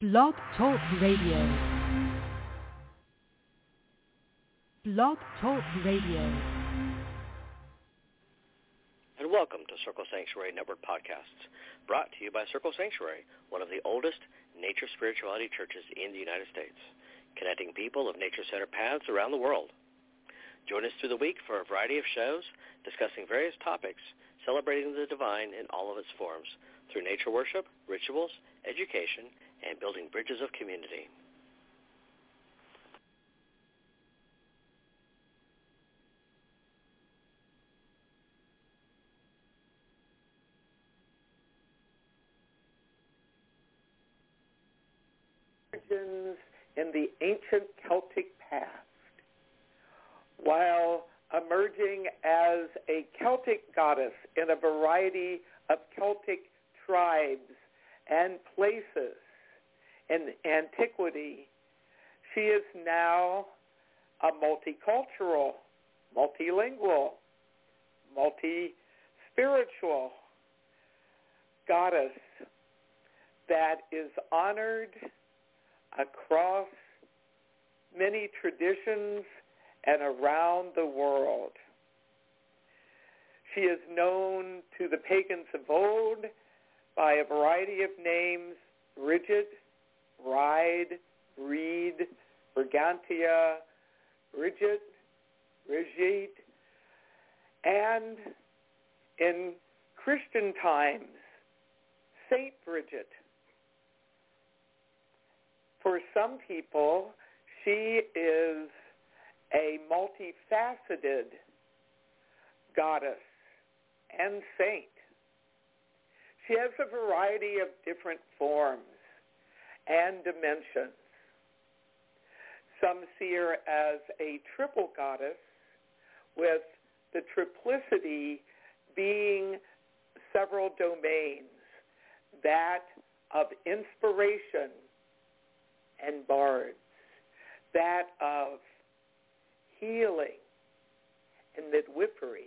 Blog Talk Radio. Blog Talk Radio. And welcome to Circle Sanctuary Network Podcasts, brought to you by Circle Sanctuary, one of the oldest nature spirituality churches in the United States, connecting people of nature-centered paths around the world. Join us through the week for a variety of shows discussing various topics, celebrating the divine in all of its forms, through nature worship, rituals, education, and building bridges of community. In the ancient Celtic past, while emerging as a Celtic goddess in a variety of Celtic tribes and places in antiquity, she is now a multicultural, multilingual, multi-spiritual goddess that is honored across many traditions and around the world. She is known to the pagans of old by a variety of names: Bridget, Bride, Reed, Brigantia, Bridget, Brigitte, and in Christian times, Saint Bridget. For some people, she is a multifaceted goddess and saint. She has a variety of different forms and dimensions. Some see her as a triple goddess, with the triplicity being several domains, that of inspiration and bards, that of healing and midwifery,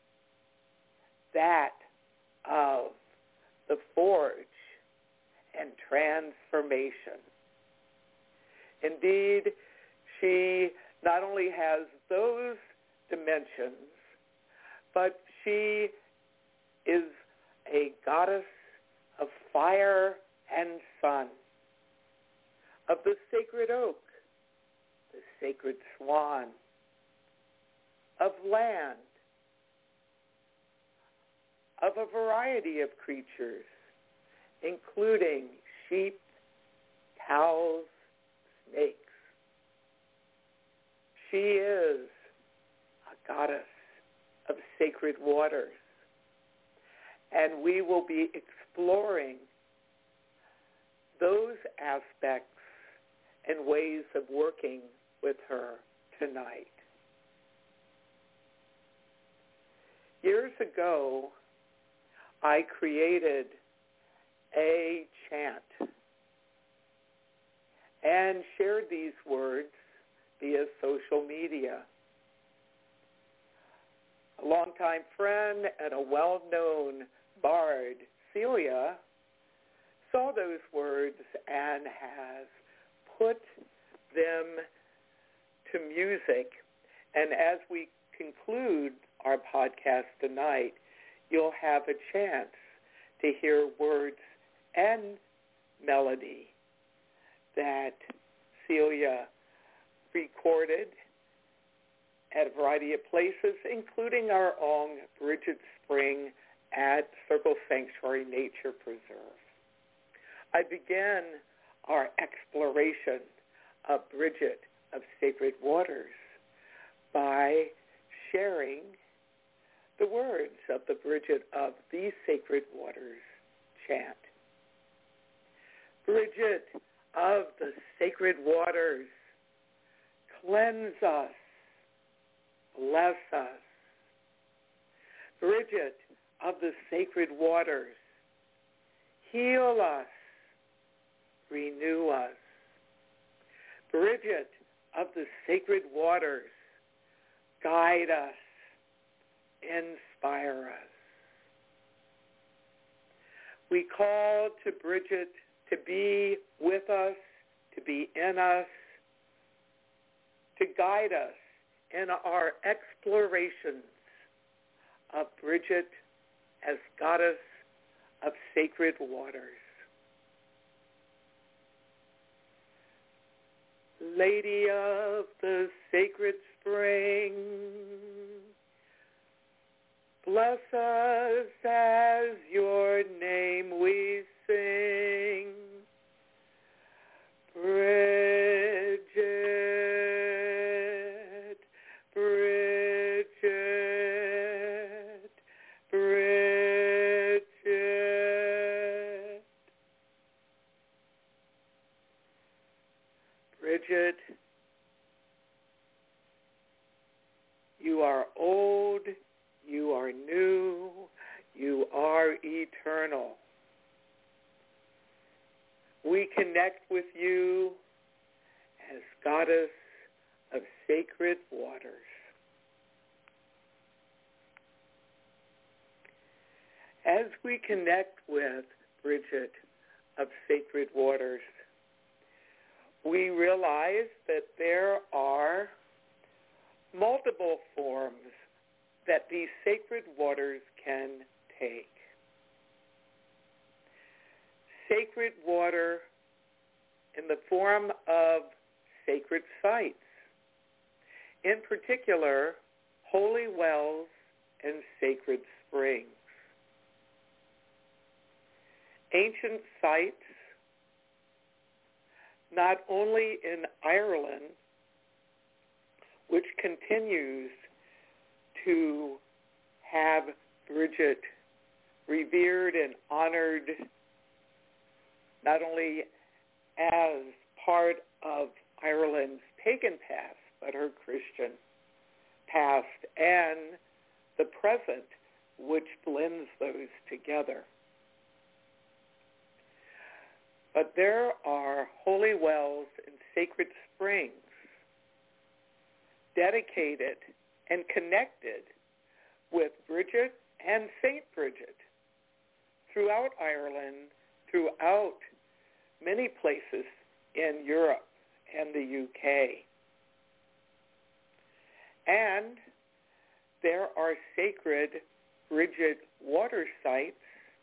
that of the forge and transformation. Indeed, she not only has those dimensions, but she is a goddess of fire and sun, of the sacred oak, the sacred swan, of land, of a variety of creatures, including sheep, cows, snakes. She is a goddess of sacred waters, and we will be exploring those aspects and ways of working with her tonight. Years ago, I created a chant and shared these words via social media. A longtime friend and a well-known bard, Celia, saw those words and has put them to music. And as we conclude our podcast tonight, you'll have a chance to hear words and melody that Celia recorded at a variety of places, including our own Bridget Spring at Circle Sanctuary Nature Preserve. I began our exploration of Bridget of Sacred Waters by sharing the words of the Bridget of the Sacred Waters chant. Bridget of the Sacred Waters, cleanse us, bless us. Bridget of the Sacred Waters, heal us, renew us. Bridget of the Sacred Waters, guide us, inspire us. We call to Bridget to be with us be in us to guide us in our explorations of Bridget as goddess of sacred waters. Lady of the sacred spring, bless us as your name we sing. Bridget, Bridget, Bridget. Bridget, you are old, you are new, you are eternal. We connect with you as goddess of sacred waters. As we connect with Bridget of sacred waters, we realize that there are multiple forms that these sacred waters can take. Sacred water in the form of sacred sites, in particular, holy wells and sacred springs. Ancient sites, not only in Ireland, which continues to have Bridget revered and honored not only as part of Ireland's pagan past, but her Christian past and the present, which blends those together. But there are holy wells and sacred springs dedicated and connected with Bridget and Saint Bridget throughout Ireland, throughout many places in Europe and the UK. And there are sacred Bridget water sites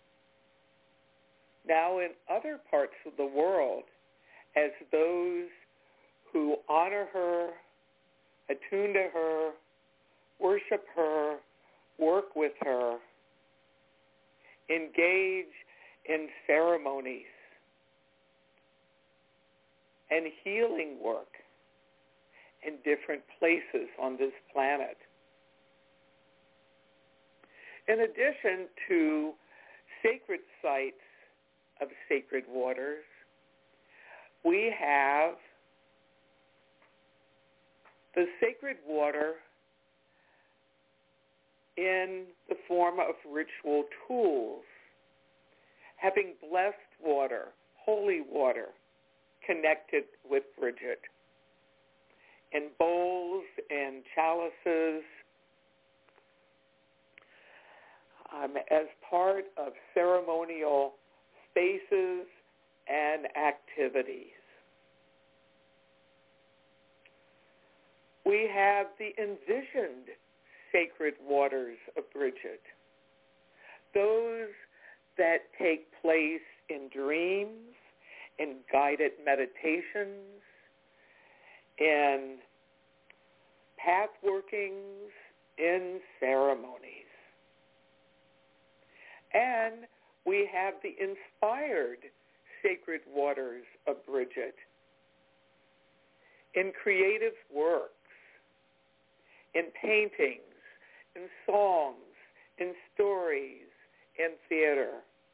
now in other parts of the world as those who honor her, attune to her, worship her, work with her, engage in ceremonies and healing work in different places on this planet. In addition to sacred sites of sacred waters, we have the sacred water in the form of ritual tools, having blessed water, holy water, connected with Bridget in bowls and chalices as part of ceremonial spaces and activities. We have the envisioned sacred waters of Bridget, those that take place in dreams, in guided meditations, in path workings, in ceremonies. And we have the inspired sacred waters of Bridget in creative works, in paintings, in songs, in stories, in theater.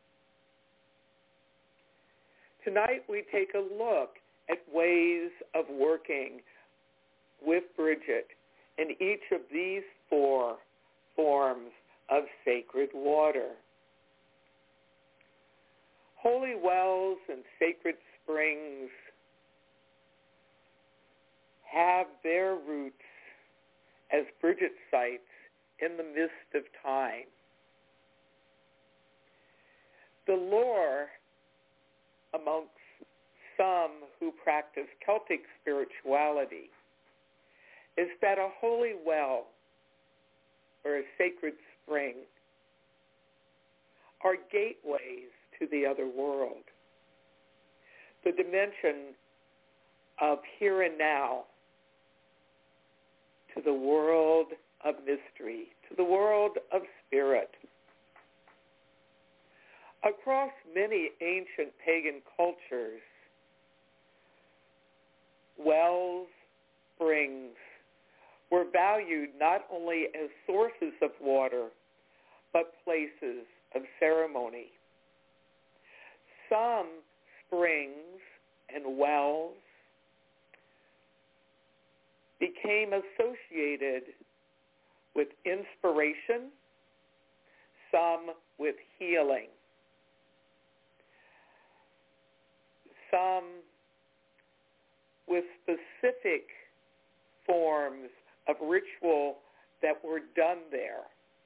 Tonight we take a look at ways of working with Bridget in each of these 4 forms of sacred water. Holy wells and sacred springs have their roots as Bridget sites in the mist of time. The lore amongst some who practice Celtic spirituality is that a holy well or a sacred spring are gateways to the other world, the dimension of here and now, to the world of mystery, to the world of spirit. Across many ancient pagan cultures, wells, springs, were valued not only as sources of water, but places of ceremony. Some springs and wells became associated with inspiration, some with healing, some with specific forms of ritual that were done there.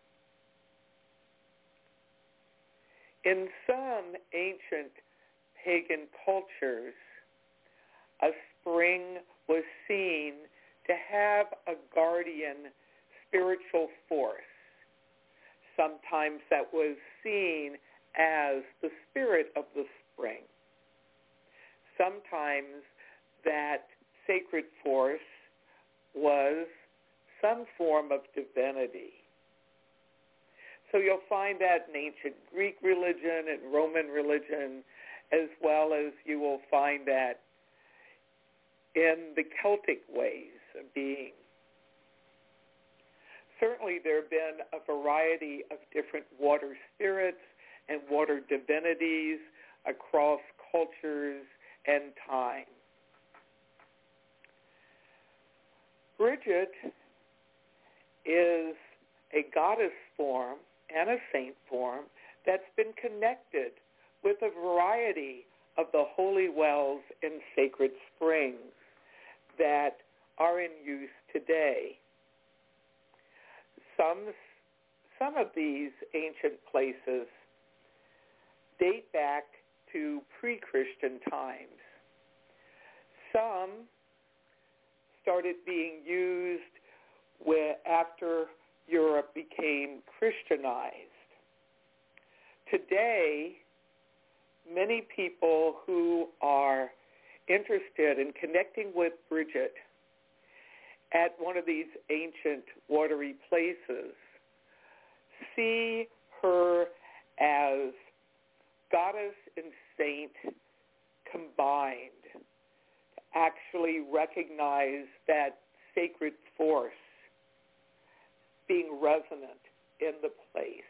In some ancient pagan cultures, a spring was seen to have a guardian spiritual force. Sometimes that was seen as the spirit of the spring. Sometimes that sacred force was some form of divinity. So you'll find that in ancient Greek religion and Roman religion, as well as you will find that in the Celtic ways of being. Certainly there have been a variety of different water spirits and water divinities across cultures and time. Bridget is a goddess form and a saint form that's been connected with a variety of the holy wells and sacred springs that are in use today. Some of these ancient places date back to pre-Christian times. Some started being used after Europe became Christianized. Today, many people who are interested in connecting with Bridget at one of these ancient watery places see her as goddess and saint combined, to actually recognize that sacred force being resonant in the place.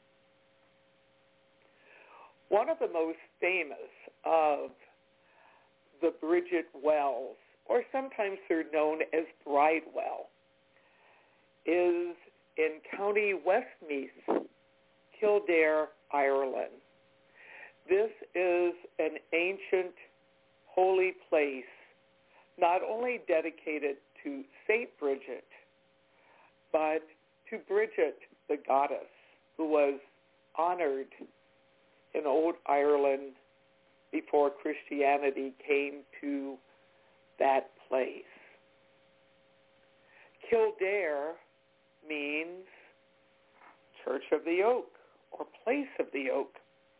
One of the most famous of the Bridget wells, or sometimes they're known as Bridewell, is in County Westmeath, Kildare, Ireland. This is an ancient holy place, not only dedicated to Saint Bridget, but to Bridget, the goddess, who was honored in old Ireland before Christianity came to that place. Kildare means Church of the Oak, or Place of the Oak.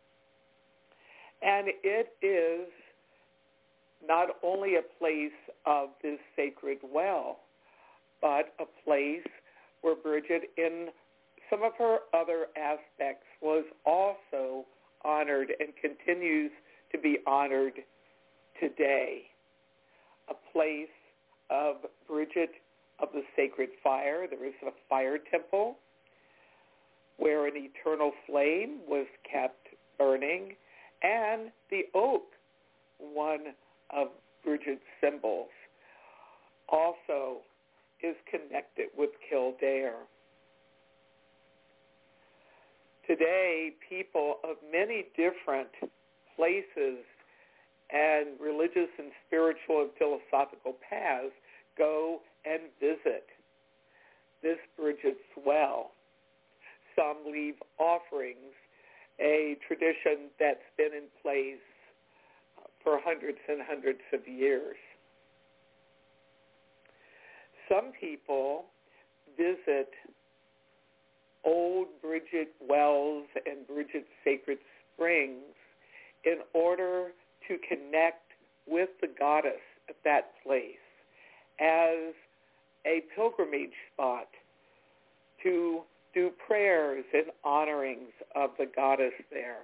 And it is not only a place of this sacred well, but a place where Bridget, in some of her other aspects, was also honored and continues to be honored today. A place of Bridget of the Sacred Fire. There is a fire temple where an eternal flame was kept burning, and the oak, one of Bridget's symbols, also is connected with Kildare. Today, people of many different places and religious and spiritual and philosophical paths go and visit this Bridget's well. Some leave offerings, a tradition that's been in place for hundreds and hundreds of years. Some people visit old Bridget wells and Bridget sacred springs in order to connect with the goddess at that place as a pilgrimage spot to do prayers and honorings of the goddess there.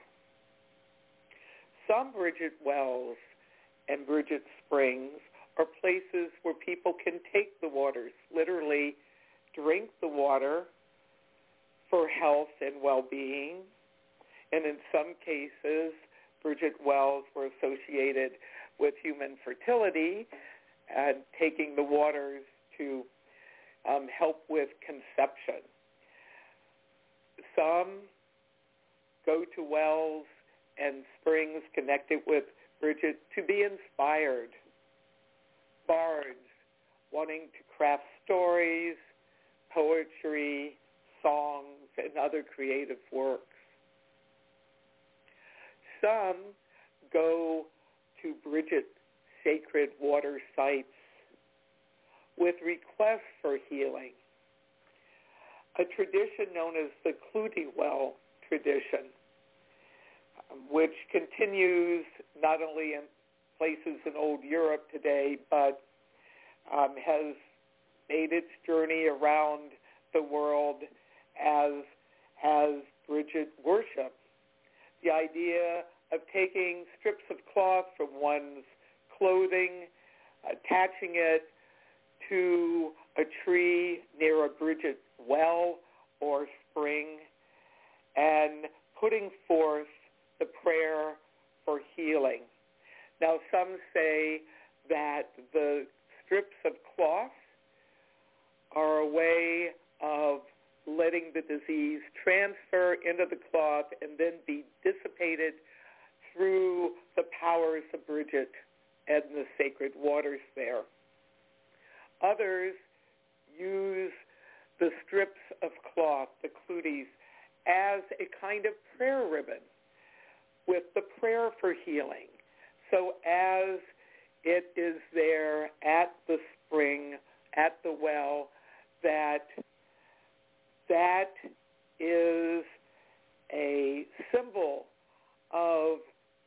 Some Bridget wells and Bridget springs are places where people can take the waters, literally drink the water for health and well-being. And in some cases, Bridget wells were associated with human fertility and taking the waters to help with conception. Some go to wells and springs connected with Bridget to be inspired. Bards wanting to craft stories, poetry, songs, and other creative works. Some go to Bridget sacred water sites with requests for healing. A tradition known as the Clutie Well tradition, which continues not only in places in old Europe today, but has made its journey around the world as Bridget worship. The idea of taking strips of cloth from one's clothing, attaching it to a tree near a Bridget well or spring, and putting forth the prayer for healing. Now, some say that the strips of cloth are a way of letting the disease transfer into the cloth and then be dissipated through the powers of Bridget and the sacred waters there. Others use the strips of cloth, the cluties, as a kind of prayer ribbon with the prayer for healing. So as it is there at the spring, at the well, that is a symbol of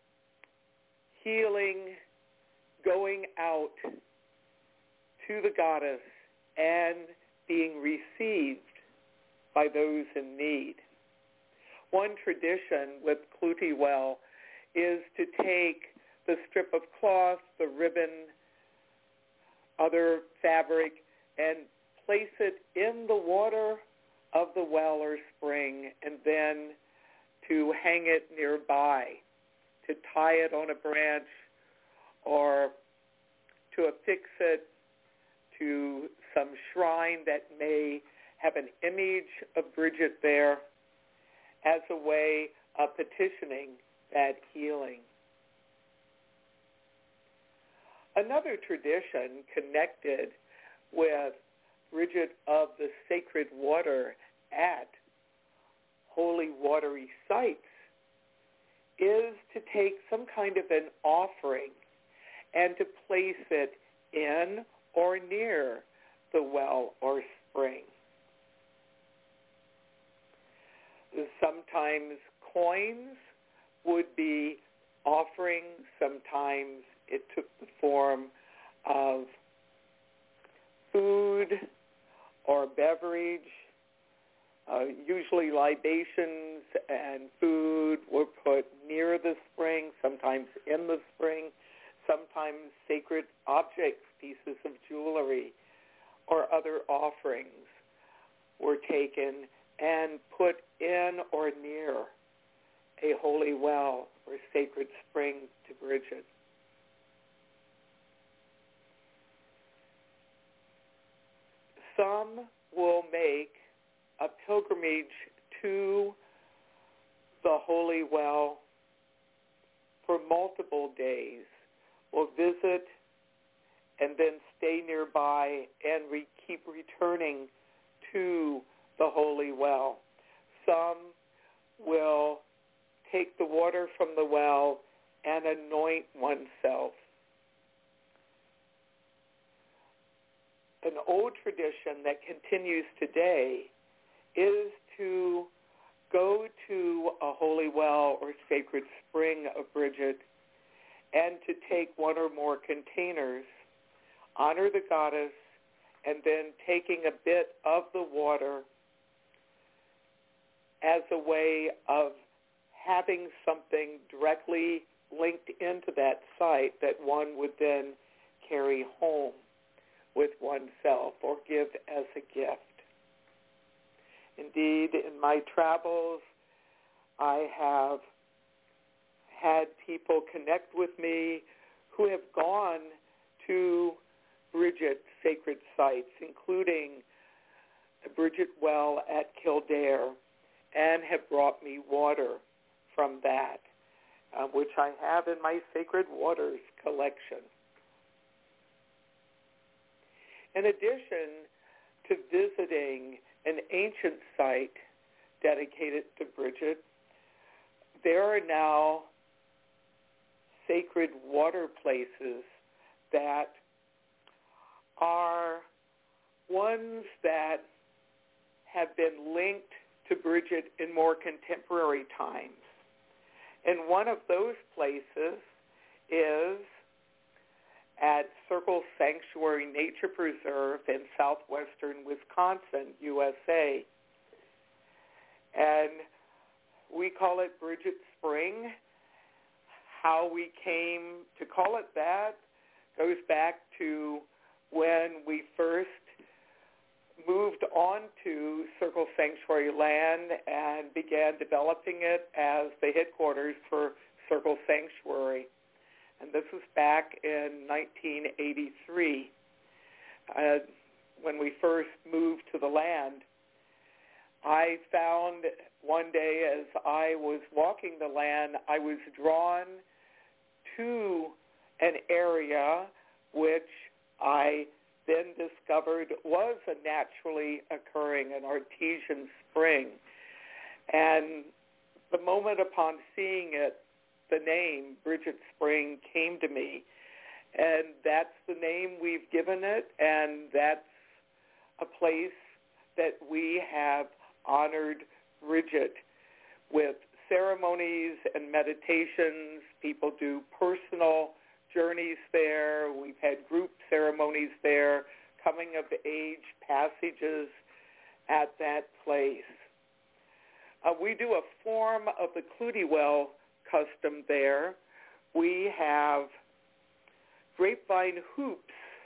healing going out to the goddess and being received by those in need. One tradition with Clutie Well is to take the strip of cloth, the ribbon, other fabric, and place it in the water of the well or spring, and then to hang it nearby, to tie it on a branch, or to affix it to some shrine that may have an image of Bridget there as a way of petitioning that healing. Another tradition connected with Bridget of the sacred water at holy watery sites is to take some kind of an offering and to place it in or near the well or spring. Sometimes coins would be offerings. Sometimes it took the form of food or beverage. Usually libations and food were put near the spring, sometimes in the spring, sometimes sacred objects, pieces of jewelry, or other offerings were taken and put in or near a holy well or sacred spring to Bridget. Some will make a pilgrimage to the holy well for multiple days, will visit and then stay nearby and keep returning to the holy well. Some will take the water from the well and anoint oneself. An old tradition that continues today is to go to a holy well or sacred spring of Bridget and to take one or more containers, honor the goddess, and then taking a bit of the water as a way of having something directly linked into that site that one would then carry home with oneself or give as a gift. Indeed, in my travels, I have had people connect with me who have gone to Bridget sacred sites, including the Bridget Well at Kildare, and have brought me water from that, which I have in my Sacred Waters collection. In addition to visiting an ancient site dedicated to Bridget, there are now sacred water places that are ones that have been linked to Bridget in more contemporary times. And one of those places is at Circle Sanctuary Nature Preserve in southwestern Wisconsin, USA. And we call it Bridget Spring. How we came to call it that goes back to when we first moved on to Circle Sanctuary land and began developing it as the headquarters for Circle Sanctuary. And this was back in 1983 when we first moved to the land. I found one day as I was walking the land, I was drawn to an area which I then discovered was a naturally occurring, an artesian spring. And the moment upon seeing it, the name Bridget Spring came to me. And that's the name we've given it, and that's a place that we have honored Bridget with ceremonies and meditations. People do personal journeys there. We've had group ceremonies there, coming of age passages at that place. We do a form of the Clutie Well custom there. We have grapevine hoops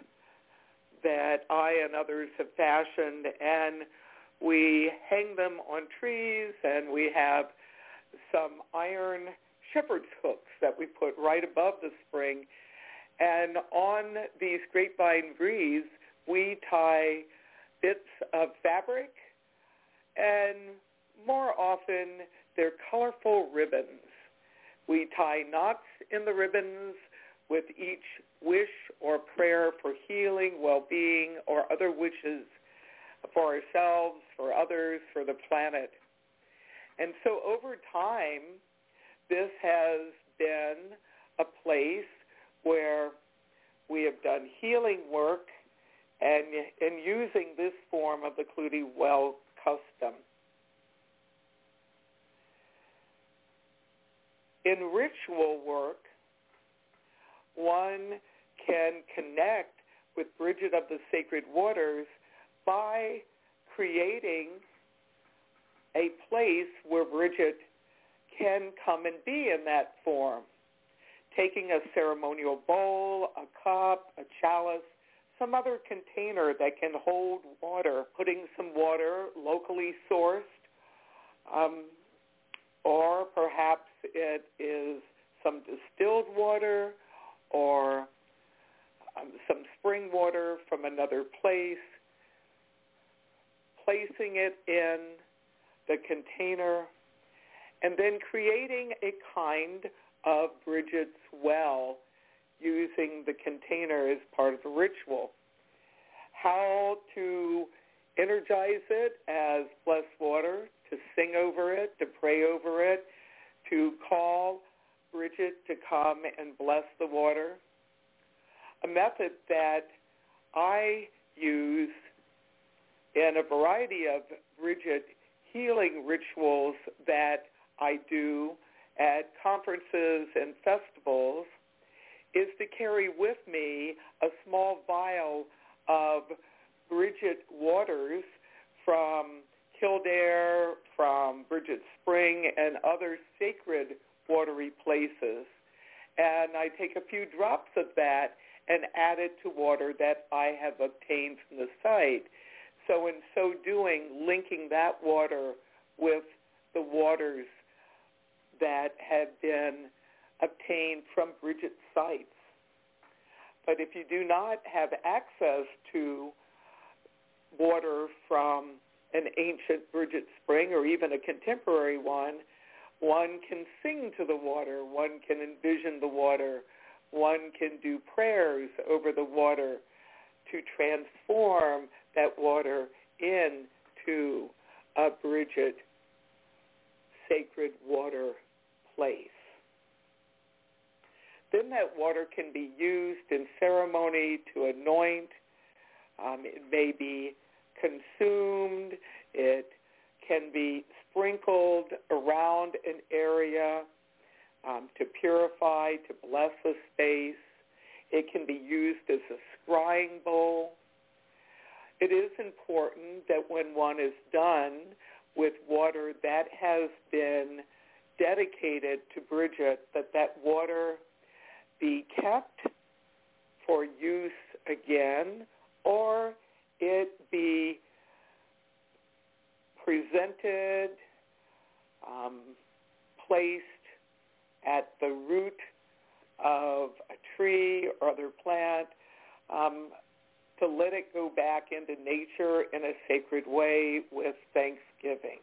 that I and others have fashioned, and we hang them on trees, and we have some iron shepherd's hooks that we put right above the spring. And on these grapevine greaves, we tie bits of fabric, and more often they're colorful ribbons. We tie knots in the ribbons with each wish or prayer for healing, well-being, or other wishes for ourselves, for others, for the planet. And so over time, this has been a place where we have done healing work and in using this form of the Clutie Well custom. In ritual work, one can connect with Bridget of the Sacred Waters by creating a place where Bridget can come and be in that form, taking a ceremonial bowl, a cup, a chalice, some other container that can hold water, putting some water locally sourced, or perhaps it is some distilled water or some spring water from another place, placing it in the container, and then creating a kind of Bridget's well using the container as part of the ritual. How to energize it as blessed water, to sing over it, to pray over it, to call Bridget to come and bless the water, a method that I use in a variety of Bridget healing rituals that I do at conferences and festivals is to carry with me a small vial of Bridget waters from Kildare, from Bridget Spring, and other sacred watery places. And I take a few drops of that and add it to water that I have obtained from the site. So in so doing, linking that water with the waters that have been obtained from Bridget sites. But if you do not have access to water from an ancient Bridget spring or even a contemporary one can sing to the water, one can envision the water, one can do prayers over the water to transform that water into a Bridget sacred water place. Then that water can be used in ceremony to anoint. It may be consumed. It can be sprinkled around an area to purify, to bless a space. It can be used as a scrying bowl. It is important that when one is done with water that has been dedicated to Bridget, that water be kept for use again, or it be presented, placed at the root of a tree or other plant, to let it go back into nature in a sacred way with thanksgiving.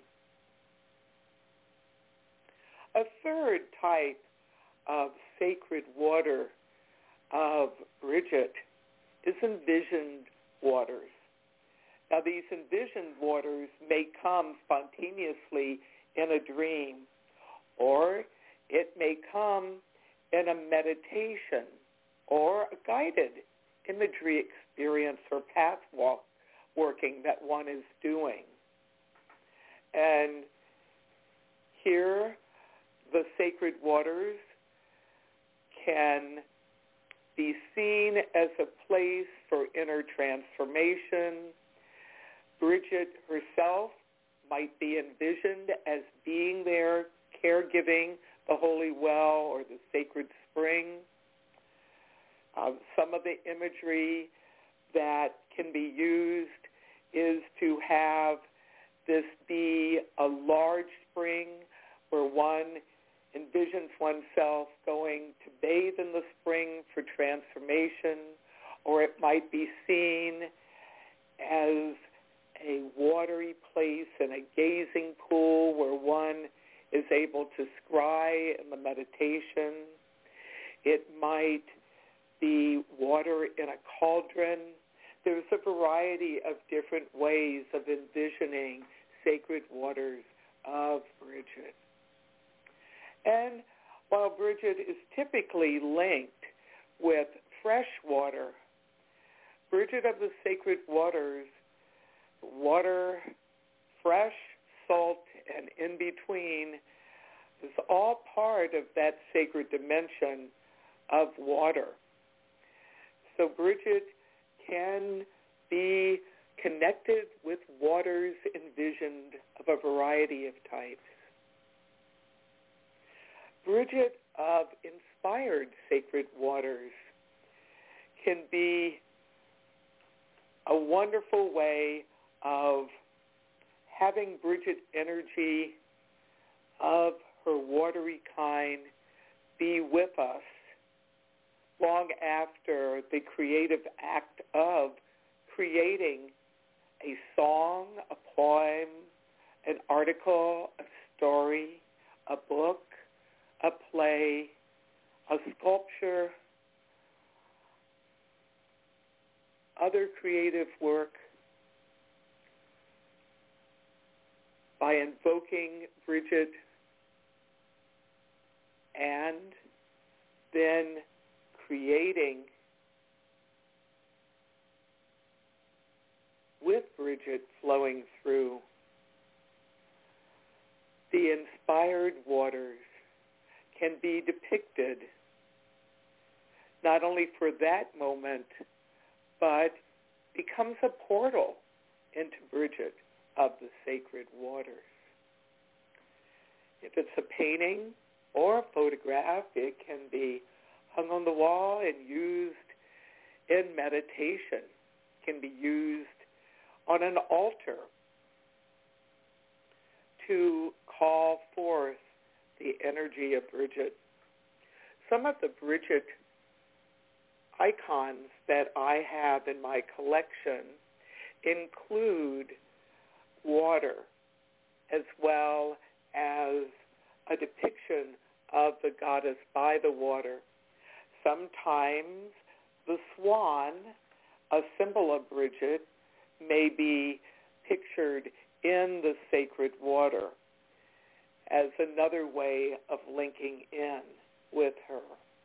A third type of sacred water of Bridget is envisioned waters. Now, these envisioned waters may come spontaneously in a dream, or it may come in a meditation or a guided imagery experience or path working that one is doing. And here, the sacred waters can be seen as a place for inner transformation. Bridget herself might be envisioned as being there, caregiving the holy well or the sacred spring. Some of the imagery that can be used is to have this be a large spring where one envisions oneself going to bathe in the spring for transformation, or it might be seen as a watery place and a gazing pool where one is able to scry in the meditation. It might be water in a cauldron. There's a variety of different ways of envisioning sacred waters of Bridget. And while Bridget is typically linked with fresh water, Bridget of the Sacred Waters, water, fresh, salt, and in between, is all part of that sacred dimension of water. So Bridget can be connected with waters envisioned of a variety of types. Bridget of inspired sacred waters can be a wonderful way of having Bridget energy of her watery kind be with us long after the creative act of creating a song, a poem, an article, a story, a book, a play, a sculpture, other creative work, by invoking Bridget and then creating with Bridget flowing through. The inspired waters can be depicted not only for that moment, but becomes a portal into Bridget of the sacred waters. If it's a painting or a photograph, it can be hung on the wall and used in meditation, can be used on an altar to call forth the energy of Bridget. Some of the Bridget icons that I have in my collection include water as well as a depiction of the goddess by the water. Sometimes the swan, a symbol of Bridget, may be pictured in the sacred water as another way of linking in with her.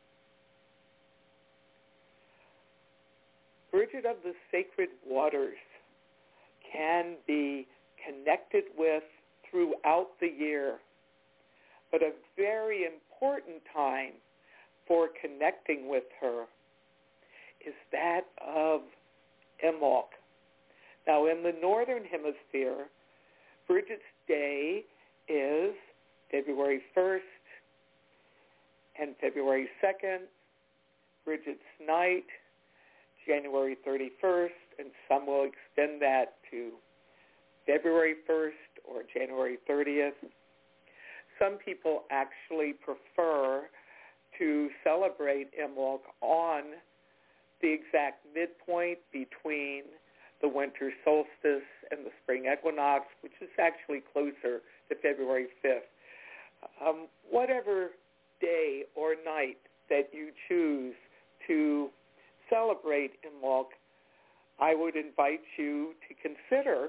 Bridget of the sacred waters can be connected with throughout the year, but a very important time for connecting with her is that of Imbolc. Now, in the northern hemisphere, Bridget's day is February 1st and February 2nd, Bridget's night, January 31st, and some will extend that to February 1st or January 30th. Some people actually prefer to celebrate Imbolc on the exact midpoint between the winter solstice and the spring equinox, which is actually closer to February 5th. Whatever day or night that you choose to celebrate Imbolc, I would invite you to consider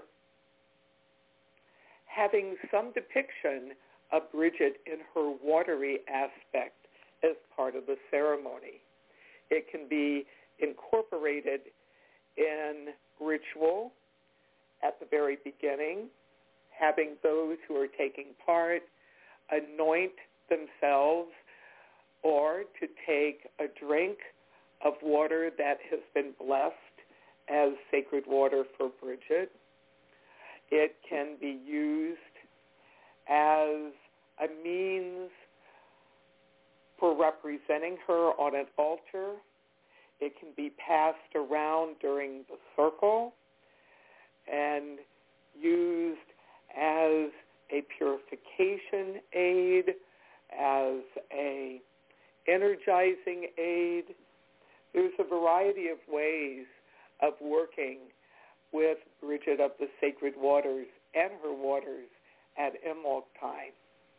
having some depiction of Bridget in her watery aspect as part of the ceremony. It can be incorporated in ritual at the very beginning, having those who are taking part anoint themselves or to take a drink of water that has been blessed as sacred water for Bridget. It can be used as a means for representing her on an altar. It can be passed around during the circle and used as a purification aid, as a energizing aid. There's a variety of ways of working with Bridget of the sacred waters and her waters at Imbolc time.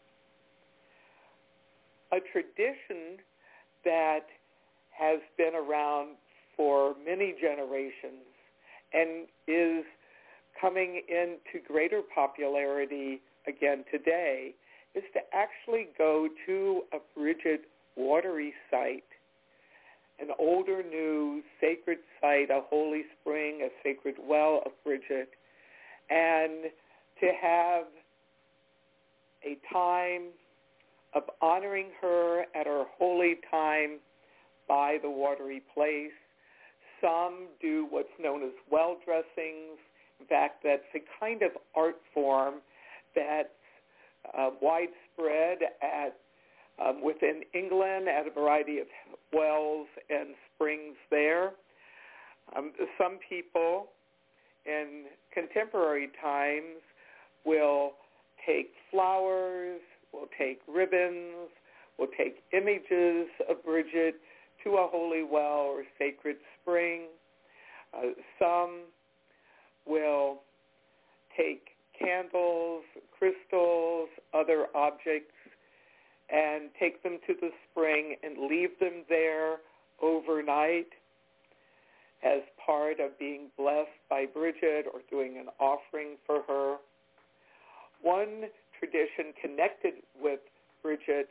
A tradition that has been around for many generations and is coming into greater popularity again today is to actually go to a Bridget watery site, an old or new sacred site, a holy spring, a sacred well of Bridget, and to have a time of honoring her at her holy time by the watery place. Some do what's known as well dressings. In fact, that's a kind of art form that's widespread within England at a variety of wells and springs there. Some people in contemporary times will take flowers, will take ribbons, will take images of Bridget to a holy well or sacred spring. Some will take candles, crystals, other objects, and take them to the spring and leave them there overnight as part of being blessed by Bridget or doing an offering for her. One tradition connected with Bridget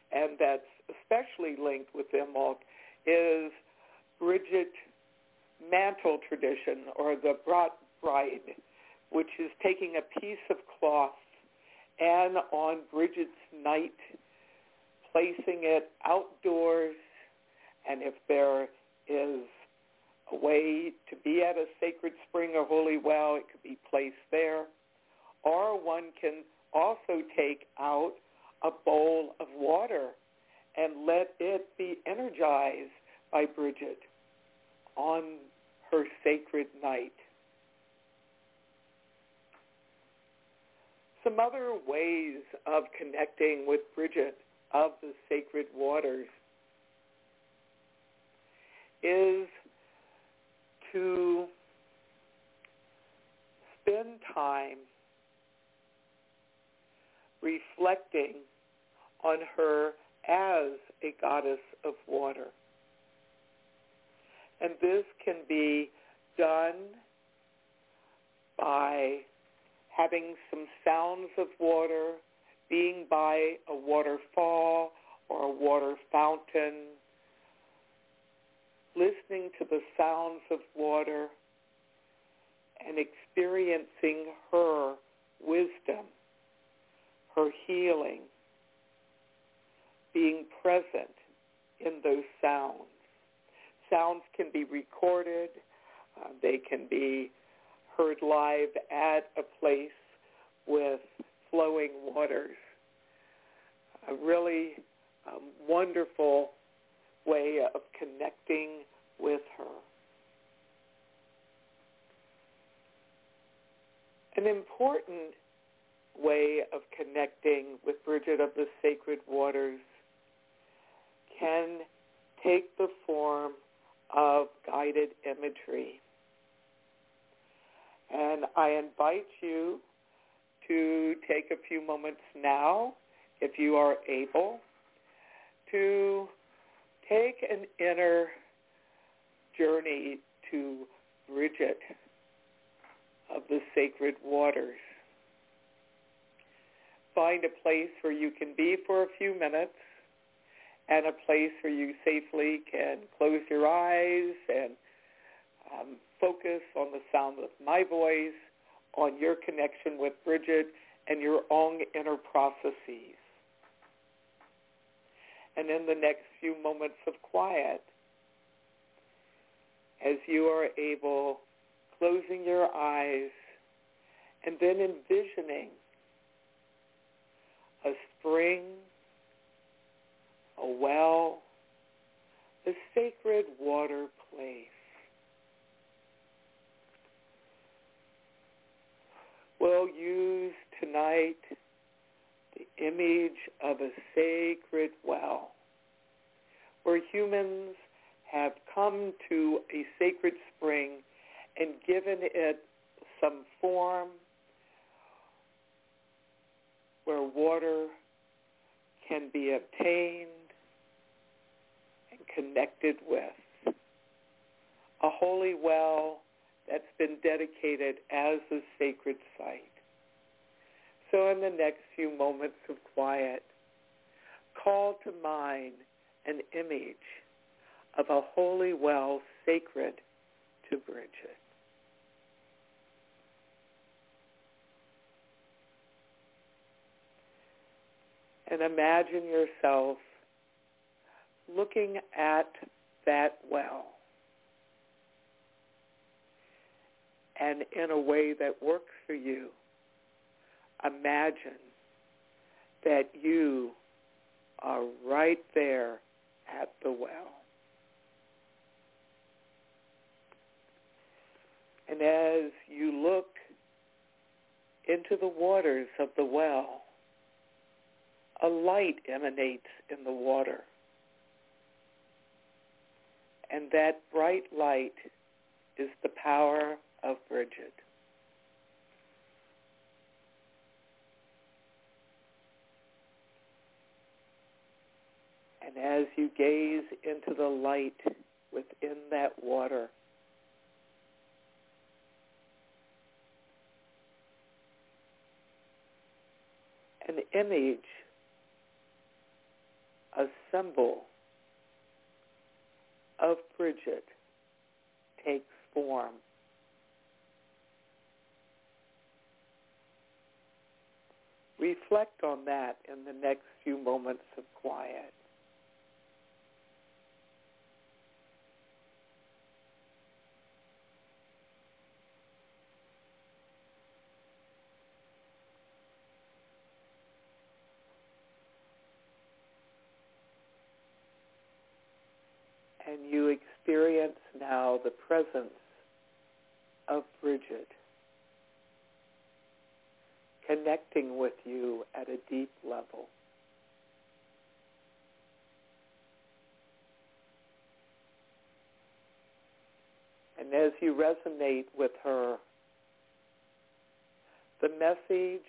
and that's especially linked with Imbolc, is Bridget mantle tradition, or the brat bride, which is taking a piece of cloth and on Bridget's night, placing it outdoors, and if there is a way to be at a sacred spring or holy well, it could be placed there. Or one can also take out a bowl of water and let it be energized by Bridget on her sacred night. Some other ways of connecting with Bridget of the sacred waters is to spend time reflecting on her as a goddess of water. And this can be done by having some sounds of water, being by a waterfall or a water fountain, listening to the sounds of water and experiencing her wisdom, her healing, being present in those sounds. Sounds can be recorded. They can be heard live at a place with flowing waters. A really wonderful way of connecting with her. An important way of connecting with Bridget of the Sacred Waters can take the form of guided imagery. And I invite you to take a few moments now, if you are able, to take an inner journey to Bridget of the Sacred Waters. Find a place where you can be for a few minutes and a place where you safely can close your eyes and focus on the sound of my voice, on your connection with Bridget and your own inner processes. And in the next few moments of quiet, as you are able, closing your eyes and then envisioning a spring, a well, a sacred water place. We'll use tonight the image of a sacred well, where humans have come to a sacred spring and given it some form where water can be obtained and connected with. A holy well that's been dedicated as a sacred site. So in the next few moments of quiet, call to mind an image of a holy well sacred to Bridget. And imagine yourself looking at that well, and in a way that works for you, imagine that you are right there at the well. And as you look into the waters of the well, a light emanates in the water. And that bright light is the power of Bridget. And as you gaze into the light within that water, an image a symbol of Bridget takes form. Reflect on that in the next few moments of quiet. And you experience now the presence of Bridget, connecting with you at a deep level. And as you resonate with her, the message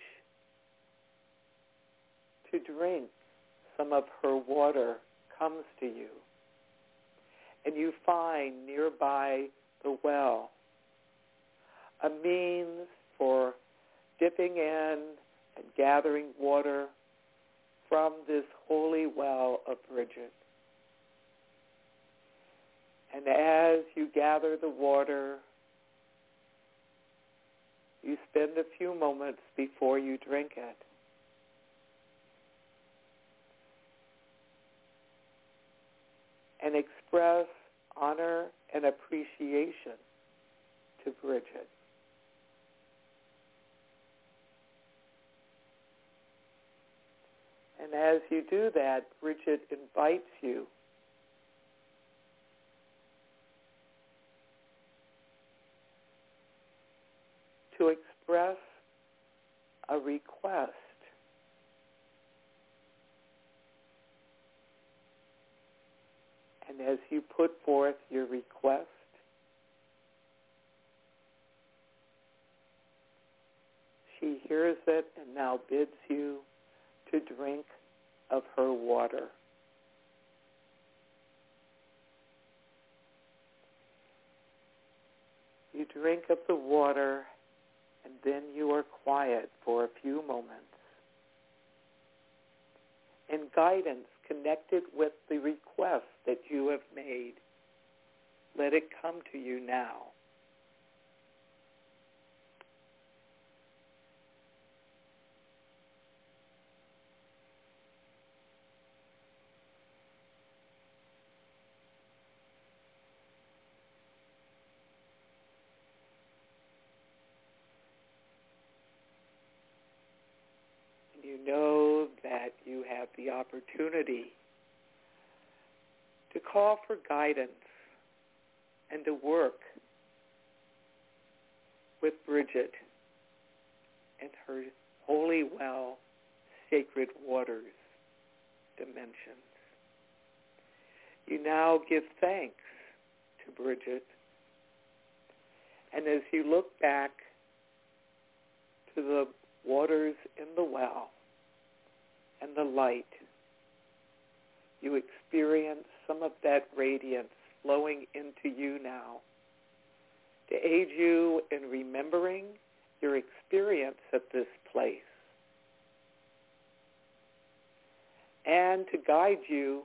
to drink some of her water comes to you. And you find nearby the well a means for dipping in and gathering water from this holy well of Bridget. And as you gather the water, you spend a few moments before you drink it. And express honor and appreciation to Bridget. And as you do that, Bridget invites you to express a request. And as you put forth your request, she hears it and now bids you to drink of her water. You drink of the water, and then you are quiet for a few moments. And guidance connected with the request that you have made, let it come to you now. You know that you have the opportunity to call for guidance and to work with Bridget and her holy well, sacred waters dimensions. You now give thanks to Bridget, and as you look back to the waters in the well and the light, you experience some of that radiance flowing into you now to aid you in remembering your experience at this place and to guide you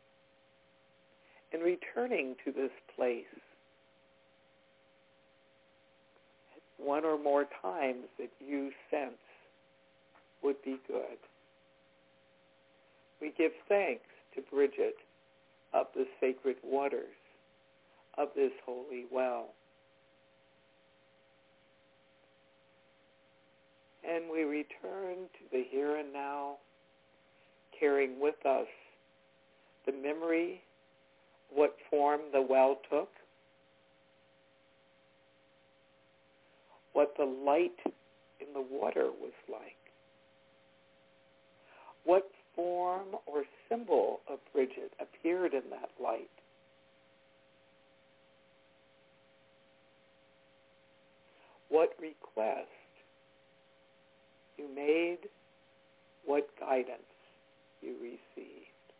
in returning to this place one or more times that you sense would be good. We give thanks to Bridget of the sacred waters of this holy well. And we return to the here and now, carrying with us the memory of what form the well took, what the light in the water was like, what form or symbol of Bridget appeared in that light. What request you made, what guidance you received.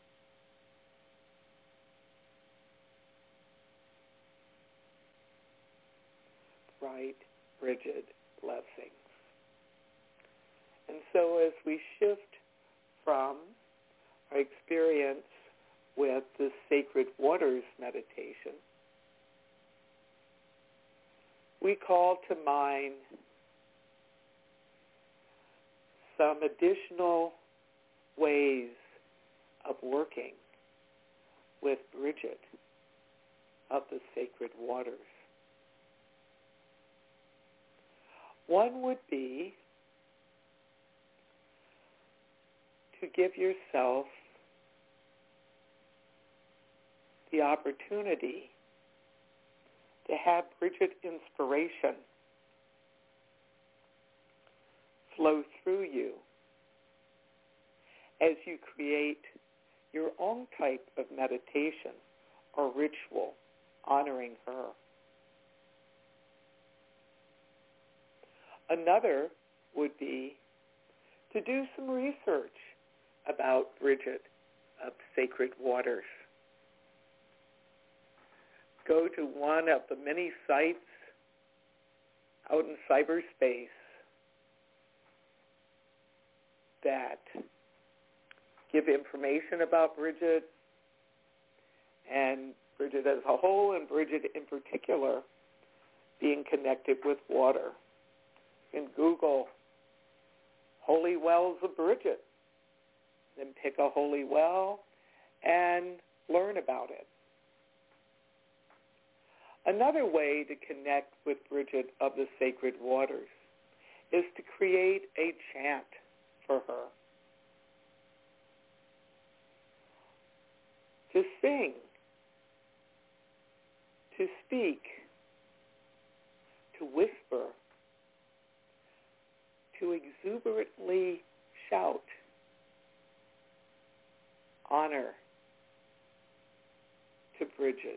Bright, Bridget blessings. And so as we shift from our experience with the Sacred Waters meditation, we call to mind some additional ways of working with Bridget of the Sacred Waters. One would be to give yourself the opportunity to have Bridget inspiration flow through you as you create your own type of meditation or ritual honoring her. Another would be to do some research about Bridget of Sacred Waters. Go to one of the many sites out in cyberspace that give information about Bridget and Bridget as a whole and Bridget in particular being connected with water. You can Google Holy Wells of Bridget, then pick a holy well and learn about it. Another way to connect with Bridget of the Sacred Waters is to create a chant for her. To sing, to speak, to whisper, to exuberantly shout honor to Bridget.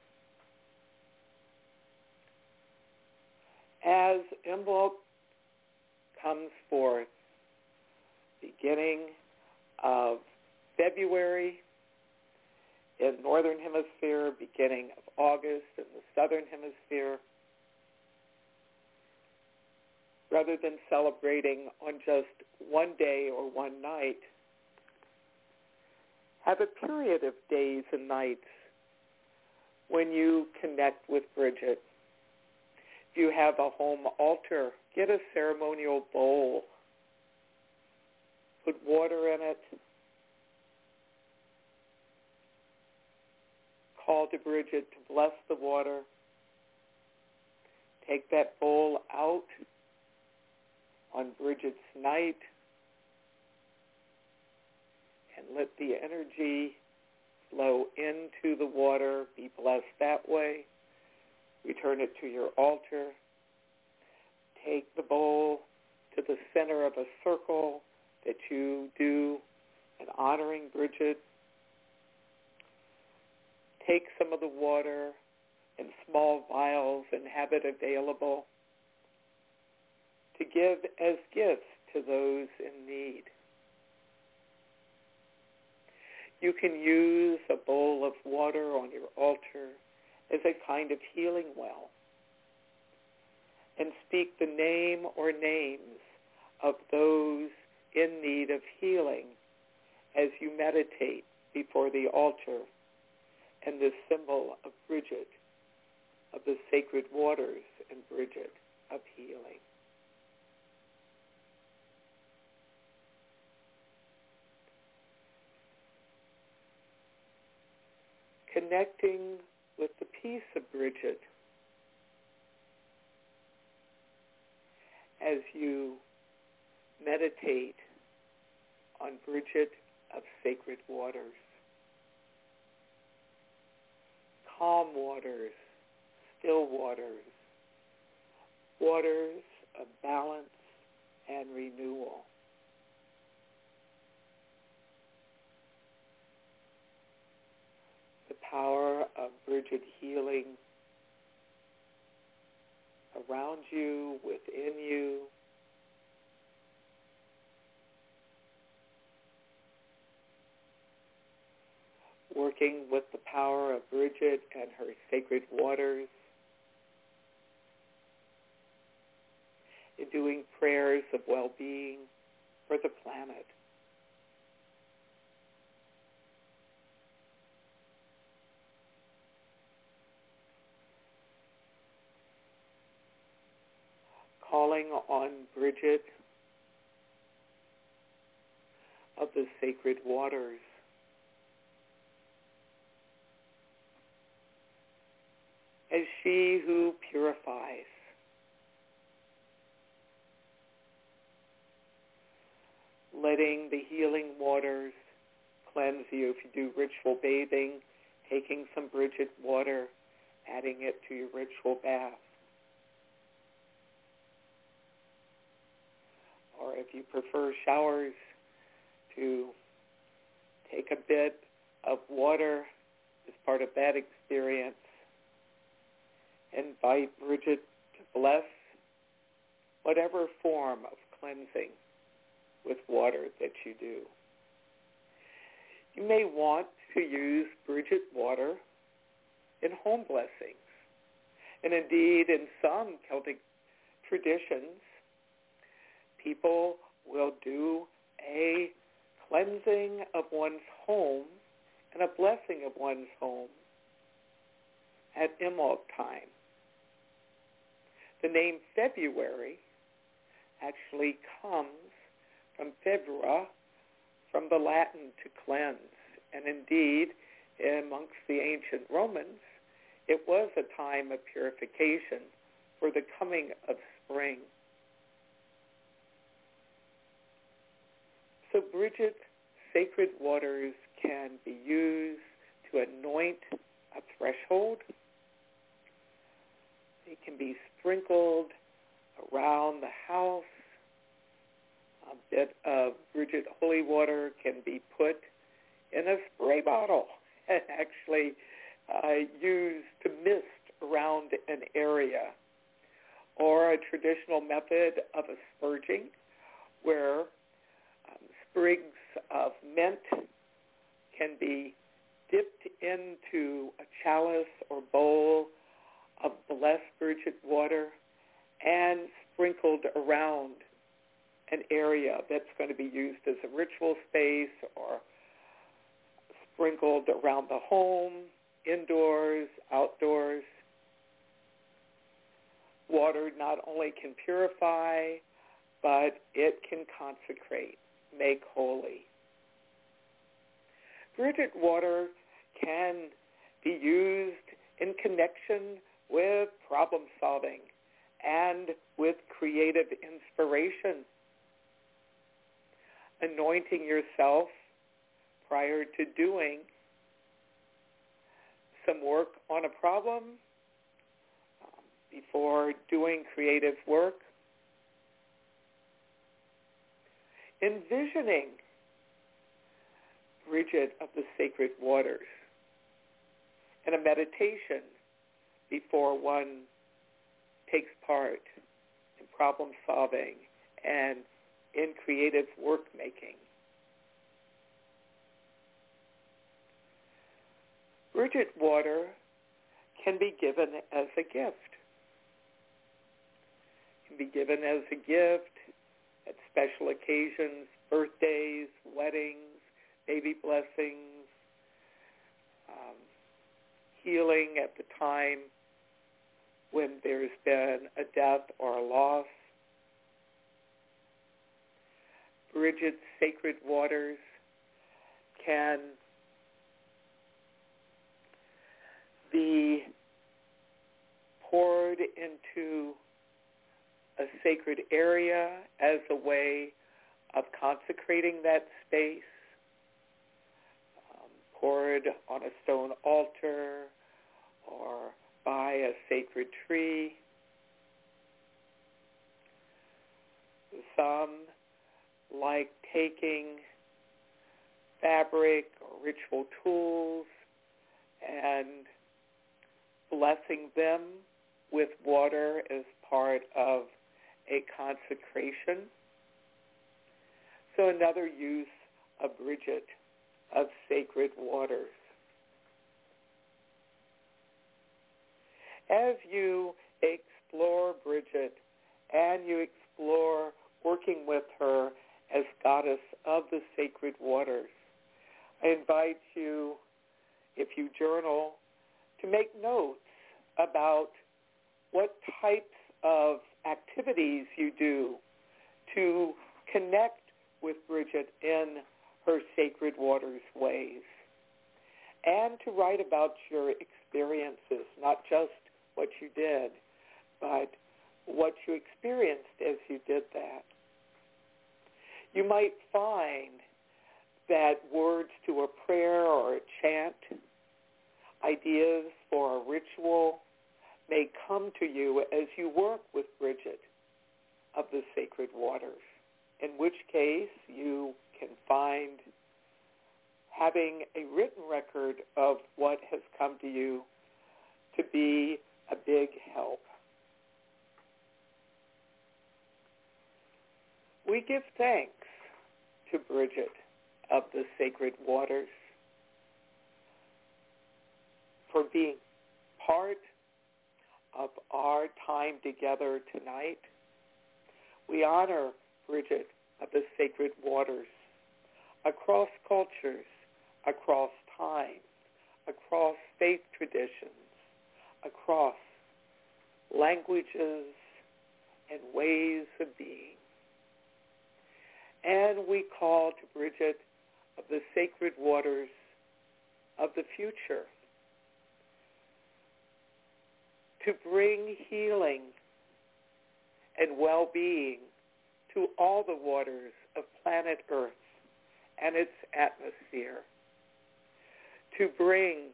As Imbolc comes forth, beginning of February in the Northern Hemisphere, beginning of August in the Southern Hemisphere, rather than celebrating on just one day or one night, have a period of days and nights when you connect with Bridget. If you have a home altar, get a ceremonial bowl, put water in it, call to Bridget to bless the water, take that bowl out on Bridget's night, and let the energy flow into the water, be blessed that way. Return it to your altar. Take the bowl to the center of a circle that you do in honoring Bridget. Take some of the water in small vials and have it available to give as gifts to those in need. You can use a bowl of water on your altar as a kind of healing well and speak the name or names of those in need of healing as you meditate before the altar and the symbol of Bridget, of the Sacred Waters and Bridget of healing. Connecting with the peace of Bridget as you meditate on Bridget of Sacred Waters. Calm waters, still waters, waters of balance and renewal. The power of Bridget healing around you, within you, working with the power of Bridget and her sacred waters, in doing prayers of well-being for the planet. calling on Bridget of the sacred waters. As she who purifies, letting the healing waters cleanse you. If you do ritual bathing, taking some Bridget water, adding it to your ritual bath. Or if you prefer showers, to take a bit of water as part of that experience. Invite Bridget to bless whatever form of cleansing with water that you do. You may want to use Bridget water in home blessings. And indeed, in some Celtic traditions, people will do a cleansing of one's home and a blessing of one's home at Imbolc time. The name February actually comes from febra, from the Latin to cleanse. And indeed, amongst the ancient Romans, it was a time of purification for the coming of spring. So Bridget's sacred waters can be used to anoint a threshold. They can be sprinkled around the house. A bit of Bridget holy water can be put in a spray bottle and actually used to mist around an area. Or a traditional method of asperging where sprigs of mint can be dipped into a chalice or bowl of blessed Bridget water and sprinkled around an area that's going to be used as a ritual space or sprinkled around the home, indoors, outdoors. Water not only can purify, but it can consecrate, make holy. Bridget water can be used in connection with problem solving and with creative inspiration. Anointing yourself prior to doing some work on a problem, before doing creative work. Envisioning Bridget of the sacred waters and a meditation before one takes part in problem solving and in creative work making. Bridget water can be given as a gift. Can be given as a gift at special occasions, birthdays, weddings, baby blessings, healing at the time when there's been a death or a loss. Bridget's sacred waters can be poured into a sacred area as a way of consecrating that space, poured on a stone altar or by a sacred tree. Some like taking fabric or ritual tools and blessing them with water as part of a consecration. So another use of Bridget, of sacred waters. As you explore Bridget and you explore working with her as goddess of the sacred waters, I invite you, if you journal, to make notes about what types of activities you do to connect with Bridget in her Sacred Waters ways, and to write about your experiences, not just what you did, but what you experienced as you did that. You might find that words to a prayer or a chant, ideas for a ritual, may come to you as you work with Bridget of the Sacred Waters, in which case you can find having a written record of what has come to you to be a big help. We give thanks to Bridget of the Sacred Waters for being part of our time together tonight. We honor Bridget of the Sacred Waters across cultures, across time, across faith traditions, across languages and ways of being. And we call to Bridget of the Sacred Waters of the future to bring healing and well-being to all the waters of planet Earth and its atmosphere, to bring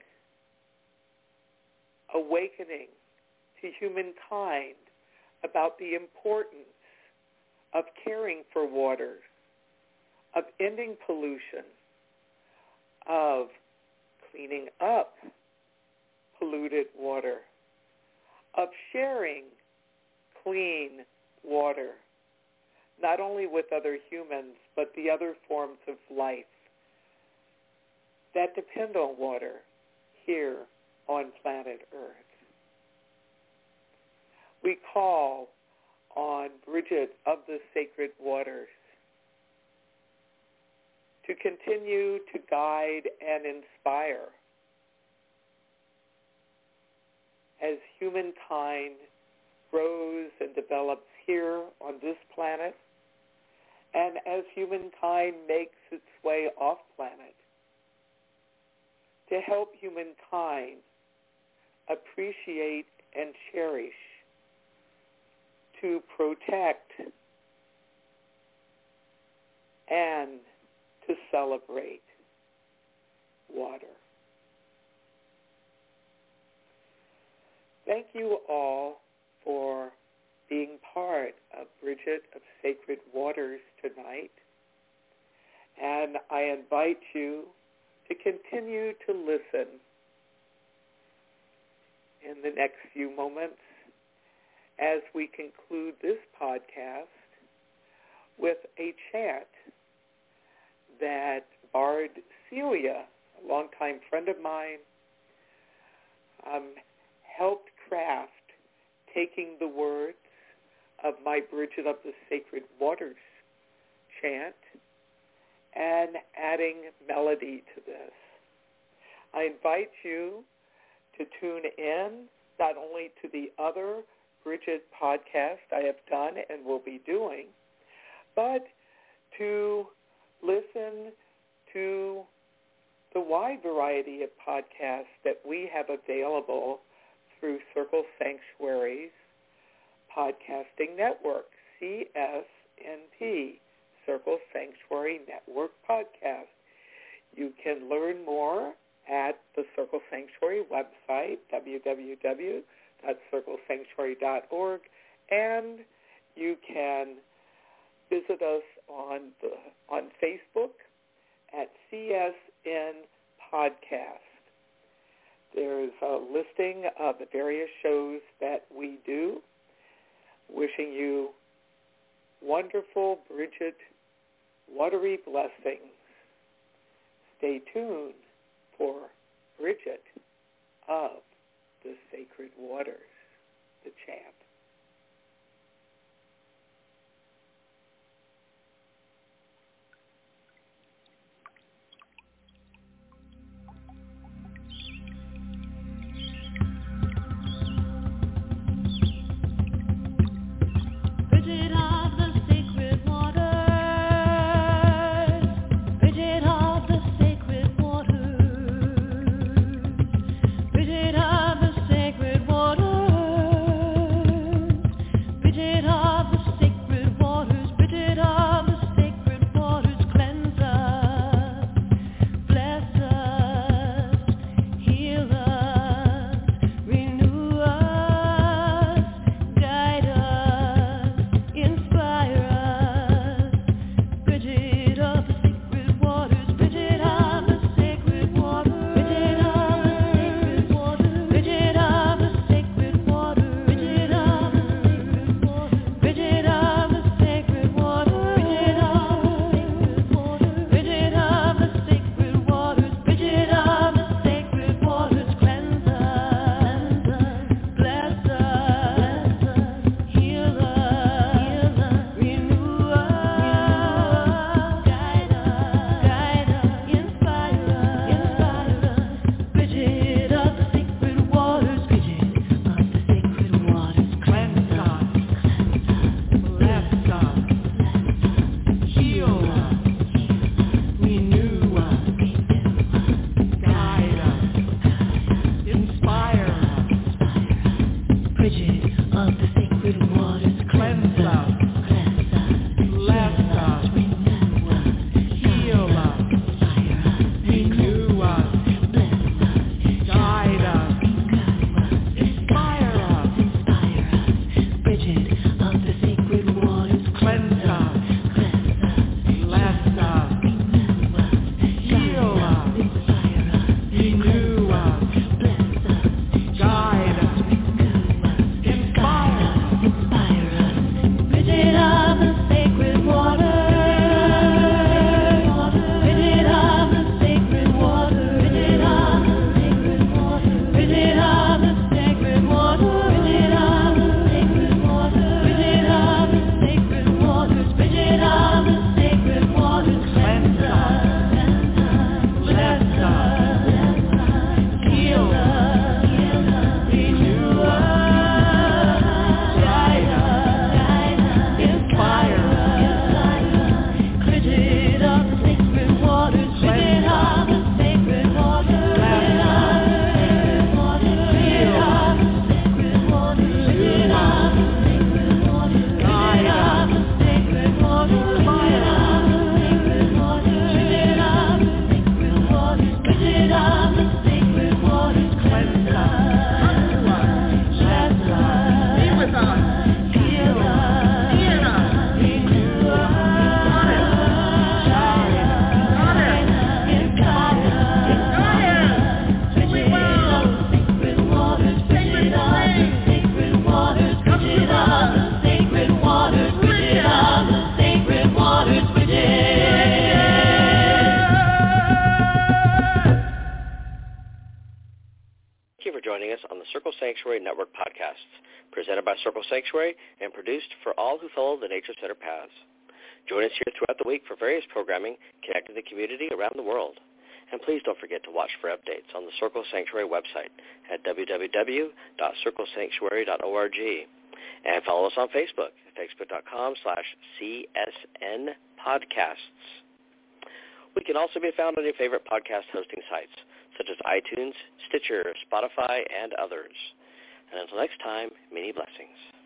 awakening to humankind about the importance of caring for water, of ending pollution, of cleaning up polluted water, of sharing clean water, not only with other humans, but the other forms of life that depend on water here on planet Earth. We call on Bridget of the Sacred Waters to continue to guide and inspire as humankind grows and develops here on this planet, and as humankind makes its way off planet, to help humankind appreciate and cherish, to protect and to celebrate water. Thank you all for being part of Bridget of Sacred Waters tonight. And I invite you to continue to listen in the next few moments as we conclude this podcast with a chant that Bard Celia, a longtime friend of mine, helped craft, taking the words of my Bridget of the Sacred Waters chant and adding melody to this. I invite you to tune in not only to the other Bridget podcast I have done and will be doing, but to listen to the wide variety of podcasts that we have available through Circle Sanctuary's podcasting network, CSNP, Circle Sanctuary Network Podcast. You can learn more at the Circle Sanctuary website, www.circlesanctuary.org, and you can visit us on Facebook at CSN Podcast. There's a listing of the various shows that we do. Wishing you wonderful Bridget watery blessings. Stay tuned for Bridget of the Sacred Waters, the chant. joining us on the Circle Sanctuary Network podcasts, presented by Circle Sanctuary and produced for all who follow the Nature Center paths. Join us here throughout the week for various programming connecting the community around the world. And please don't forget to watch for updates on the Circle Sanctuary website at www.circlesanctuary.org. And follow us on Facebook at facebook.com/CSN Podcasts. We can also be found on your favorite podcast hosting sites, such as iTunes, Stitcher, Spotify, and others. And until next time, many blessings.